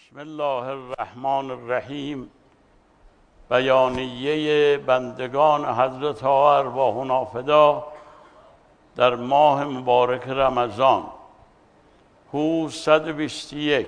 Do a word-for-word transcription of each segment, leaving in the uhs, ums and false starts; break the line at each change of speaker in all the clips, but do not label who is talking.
بسم الله الرحمن الرحیم. بیانیه بندگان حضرت ها ارواحنا فدا در ماه مبارک رمضان. هو صد و بیست و یک.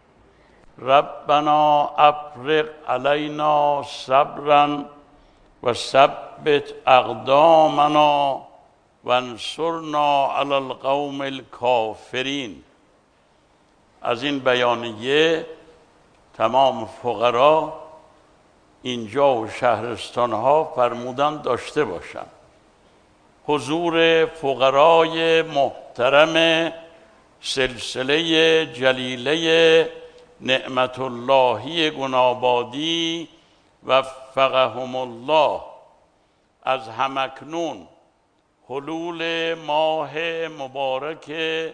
ربنا افرغ علینا صبرا و ثبت اقدامنا و انصرنا علی القوم الکافرین. از این بیانیه تمام فقرا اینجا و شهرستان ها فرمودن داشته باشند. حضور فقرای محترم سلسله جلیله نعمت اللهی گنابادی وفقهم الله، از همکنون حلول ماه مبارک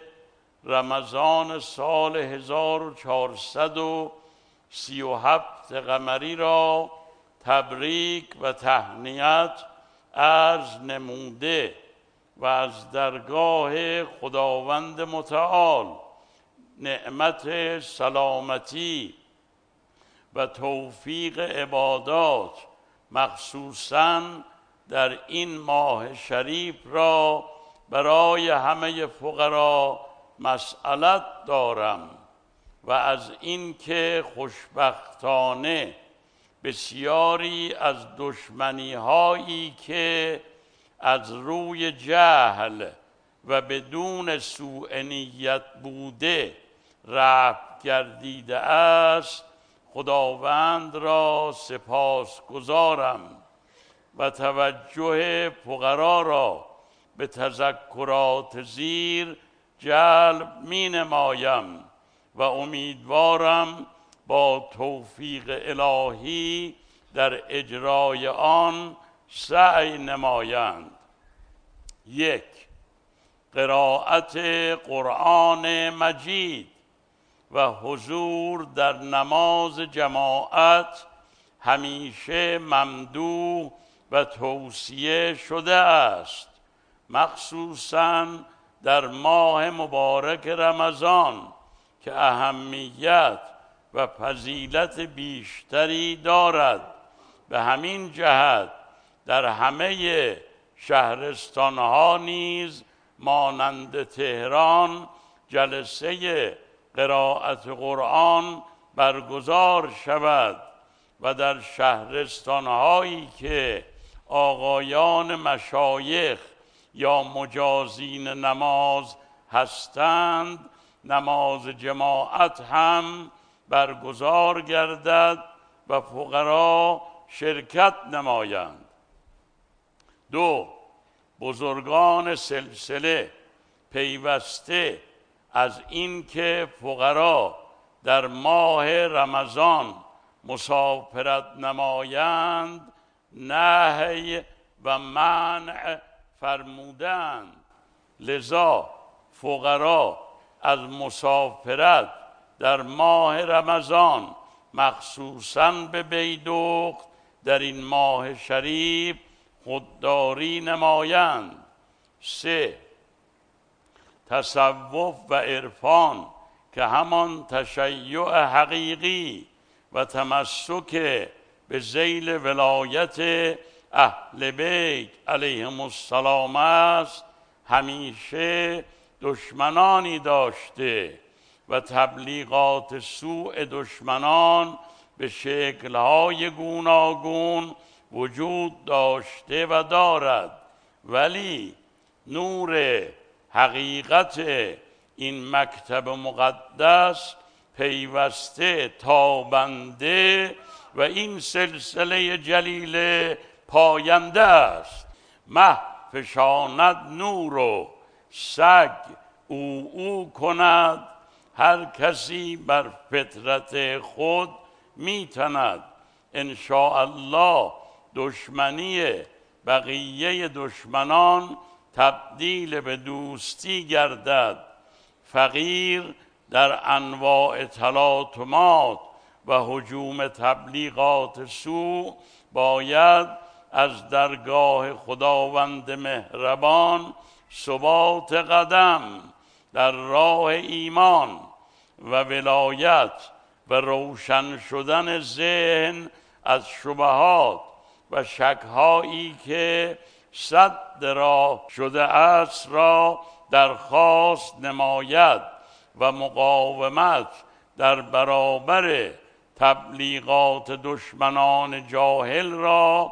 رمضان سال هزار و چهارصد و سی و هفت قمری را تبریک و تهنیت عرض نموده و از درگاه خداوند متعال نعمت سلامتی و توفیق عبادات مخصوصاً در این ماه شریف را برای همه فقرا مسئلت دارم و از اینکه خوشبختانه بسیاری از دشمنی هایی که از روی جهل و بدون سوء نیت بوده رفع گردیده است، خداوند را سپاس گزارم و توجه فقرا را به تذکرات زیر جلب می نمایم و امیدوارم با توفیق الهی در اجرای آن سعی نمایند. یک، قرائت قرآن مجید و حضور در نماز جماعت همیشه ممدوح و توصیه شده است، مخصوصاً در ماه مبارک رمضان که اهمیت و فضیلت بیشتری دارد. به همین جهت در همه شهرستانها نیز مانند تهران جلسه قرائت قرآن برگزار شود و در شهرستانهایی که آقایان مشایخ یا مجازین نماز هستند نماز جماعت هم برگزار گردد و فقرا شرکت نمایند. دو، بزرگان سلسله پیوسته از اینکه فقرا در ماه رمضان مسافرت نمایند نهی و منع فرمودند، لذا فقرا از مسافرت در ماه رمضان مخصوصاً به بیدوق در این ماه شریف خودداری نمایند. سه، تصوف و عرفان که همان تشیع حقیقی و تمسک به ذیل ولایت اهل بیت علیهم السلام است، همیشه دشمنانی داشته و تبلیغات سوء دشمنان به شکل‌های گوناگون وجود داشته و دارد، ولی نور حقیقت این مکتب مقدس پیوسته تابنده و این سلسله جلیله پاینده است. مه فشاند نور و سگ او او کند، هر کسی بر فطرت خود میتند. انشاءالله دشمنی بقیه دشمنان تبدیل به دوستی گردد. فقیر در انواع تلاطمات و هجوم تبلیغات سوء باید از درگاه خداوند مهربان ثبات قدم در راه ایمان و ولایت و روشن شدن ذهن از شبهات و شکهایی که سد راه شده است را درخواست نماید و مقاومت در برابر تبلیغات دشمنان جاهل را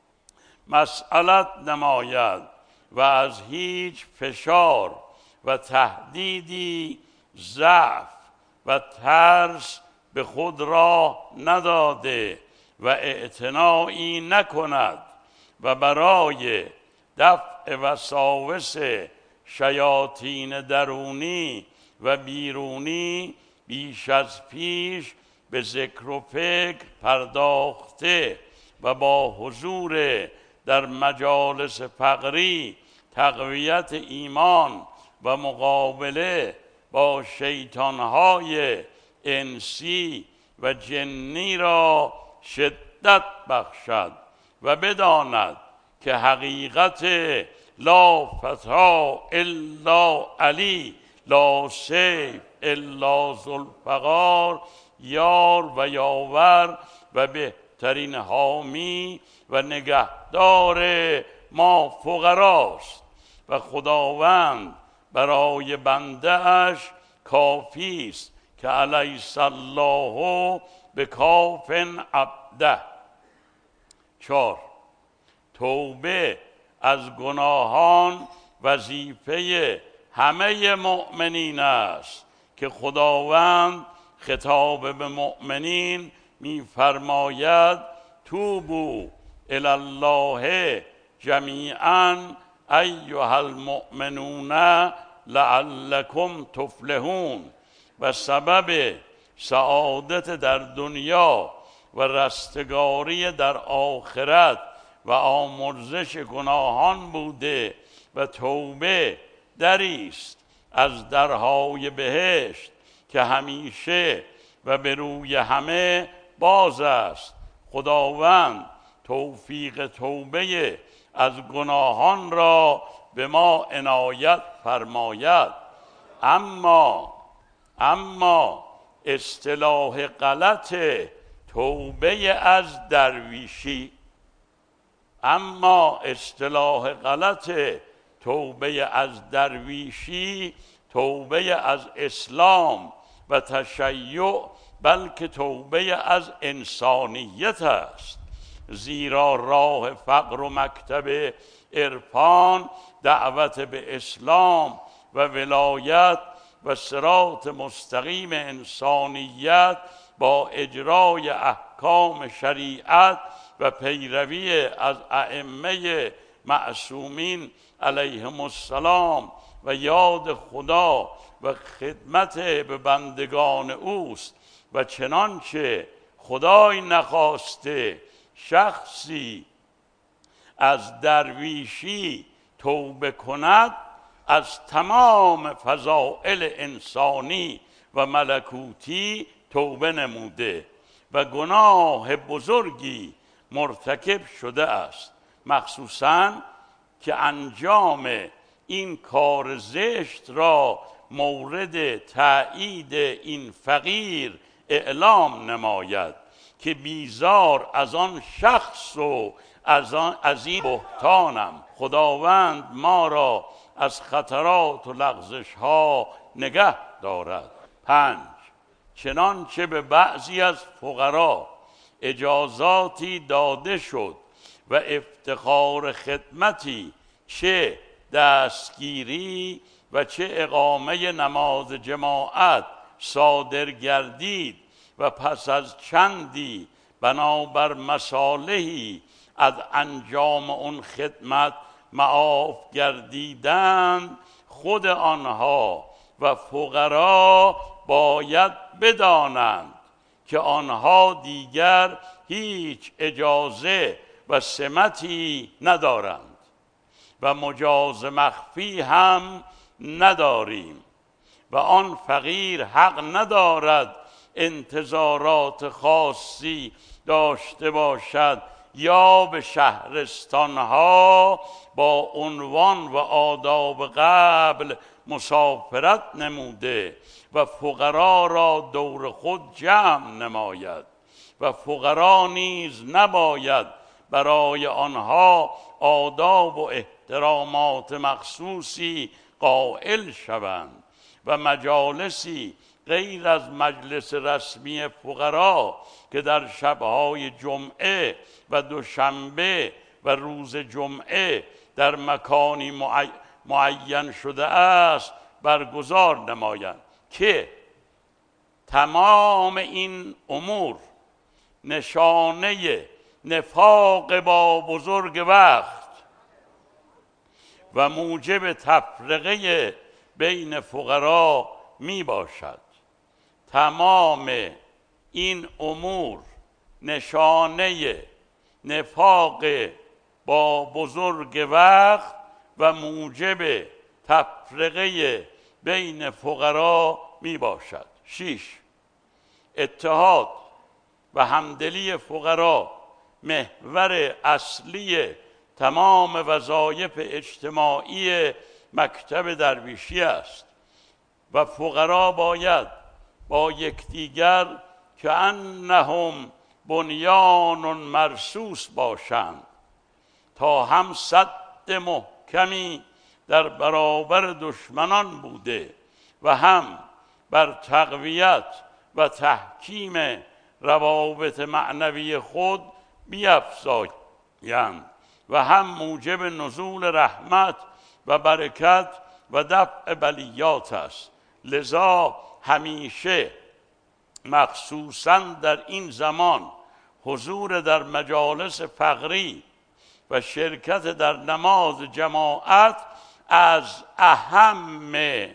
مسئلت نماید و از هیچ فشار و تهدیدی ضعف و ترس به خود راه نداده و اعتنایی نکند و برای دفع وساوس شیاطین درونی و بیرونی بیش از پیش به ذکر و فکر پرداخته و با حضور در مجالس فقری تقویت ایمان و مقابله با شیطانهای انسی و جنی را شدت بخشد و بداند که حقیقت لا فتا الا علی لا سیف الا ذوالفقار یار و یاور و بهترین حامی و نگهدار ما فقراست و خداوند برای بنده اش کافی است که الیس الله بکاف عبده. چهار، توبه از گناهان وظیفه همه مؤمنین است که خداوند خطاب به مؤمنین می‌فرماید توبوا الی الله جمیعا ایها المؤمنون لعلکم تفلحون و سبب سعادت در دنیا و رستگاری در آخرت و آمرزش گناهان بوده و توبه دری است از درهای بهشت که همیشه و به روی همه باز است. خداوند توفیق توبه از گناهان را به ما عنایت فرماید. اما اما اصطلاح غلط توبه از درویشی اما اصطلاح غلط توبه از درویشی توبه از اسلام و تشیع بلکه توبه از انسانیت است، زیرا راه فقر و مکتب عرفان دعوت به اسلام و ولایت و صراط مستقیم انسانیت با اجرای احکام شریعت و پیروی از ائمه معصومین علیهم السلام و یاد خدا و خدمت به بندگان اوست و چنانچه خدای نخواسته شخصی از درویشی توبه کند از تمام فضائل انسانی و ملکوتی توبه نموده و گناه بزرگی مرتکب شده است، مخصوصاً که انجام این کار زشت را مورد تأیید این فقیر اعلام نماید که بیزار از آن شخص و از, آن از این بهتانم. خداوند ما را از خطرات و لغزش ها نگه دارد. پنج، چنانچه به بعضی از فقرا اجازاتی داده شد و افتخار خدمتی چه دستگیری و چه اقامه نماز جماعت صادر گردید و پس از چندی بنابر مصالحی از انجام اون خدمت معاف گردیدند، خود آنها و فقرا باید بدانند که آنها دیگر هیچ اجازه و سمتی ندارند و مجاز مخفی هم نداریم و آن فقیر حق ندارد انتظارات خاصی داشته باشد یا به شهرستانها با عنوان و آداب قبل مسافرت نموده و فقرا را دور خود جمع نماید و فقرا نیز نباید برای آنها آداب و احترامات مخصوصی قائل شوند و مجالسی غیر از مجلس رسمی فقرا که در شبهای جمعه و دوشنبه و روز جمعه در مکانی معین معین شده است برگزار نمایند که تمام این امور نشانه نفاق با بزرگ وقت و موجب تفرقه بین فقرا می باشد. تمام این امور نشانه نفاق با بزرگ وقت و موجب تفرقه بین فقرا می باشد. شش. اتحاد و همدلی فقرا محور اصلی تمام وظایف اجتماعی مکتب درویشی است و فقرا باید با یکدیگر که انهم بنیان مرصوص باشند تا هم سد محکمی در برابر دشمنان بوده و هم بر تقویت و تحکیم روابط معنوی خود بیفزایند و هم موجب نزول رحمت و برکت و دفع بلیات است. لذا همیشه مخصوصاً در این زمان حضور در مجالس فقری و شرکت در نماز جماعت از اهم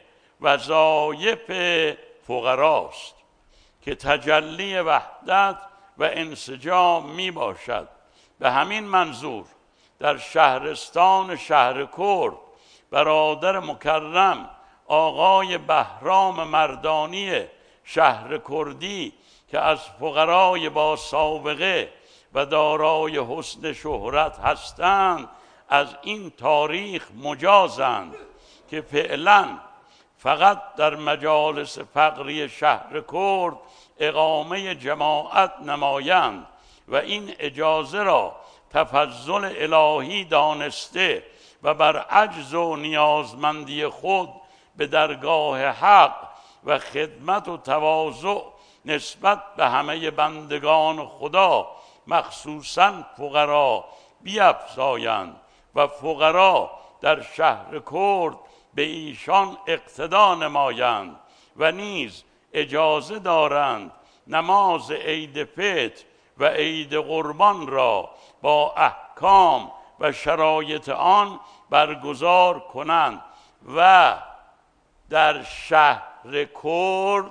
وظایف فقراست که تجلی وحدت و انسجام می باشد. به همین منظور در شهرستان شهرکرد برادر مکرم آقای بهرام مردانی شهر کردی که از فقرای با سابقه و دارای حسن شهرت هستند از این تاریخ مجازند که فعلا فقط در مجالس فقری شهر کرد اقامه جماعت نمایند و این اجازه را تفضل الهی دانسته و بر عجز و نیازمندی خود به درگاه حق و خدمت و تواضع نسبت به همه بندگان خدا مخصوصاً فقرا بیفزایند و فقرا در شهر کرد به ایشان اقتدا نمایند و نیز اجازه دارند نماز عید فطر و عید قربان را با احکام و شرایط آن برگزار کنند و در شهر کرد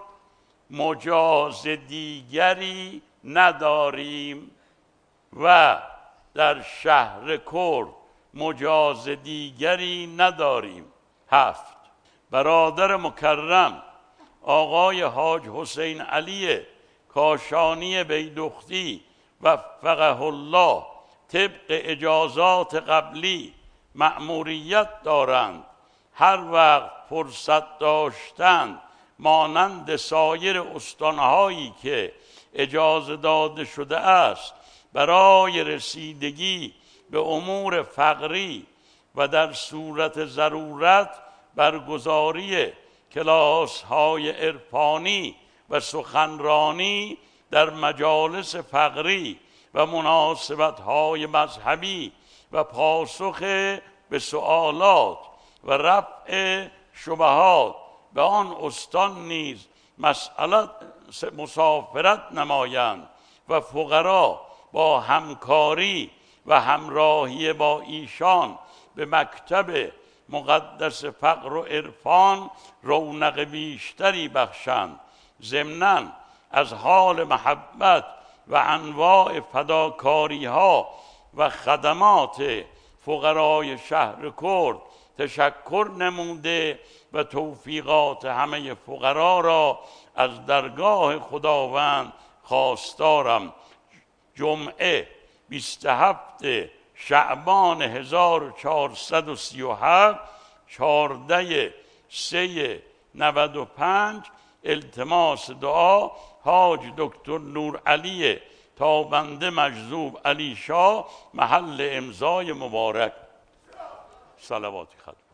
مجاز دیگری نداریم و در شهر کرد مجاز دیگری نداریم. هفت. برادر مکرم آقای حاج حسین علی کاشانی بیدختی وفقه الله طبق اجازات قبلی مأموریت دارند هر وقت فرصت داشتند مانند سایر استانهایی که اجازه داده شده است برای رسیدگی به امور فقری و در صورت ضرورت برگزاری کلاس های عرفانی و سخنرانی در مجالس فقری و مناسبت های مذهبی و پاسخ به سوالات و رفع شبهات به آن استان نیز مسئله مسافرت نمایند و فقرا با همکاری و همراهی با ایشان به مکتب مقدس فقر و عرفان رونق بیشتری بخشند. ضمناً از حال محبت و انواع فداکاری ها و خدمات فقرای شهر کرد تشکر نموده و توفیقات همه فقرا را از درگاه خداوند خواستارم. جمعه بیست و هفت شعبان هزار و چهارصد و سی و هفت چهارده سه نود و پنج التماس دعا حاج دکتر نور علی تابنده مجذوب علی شاه، محل امضای مبارک. صلواتی خدمت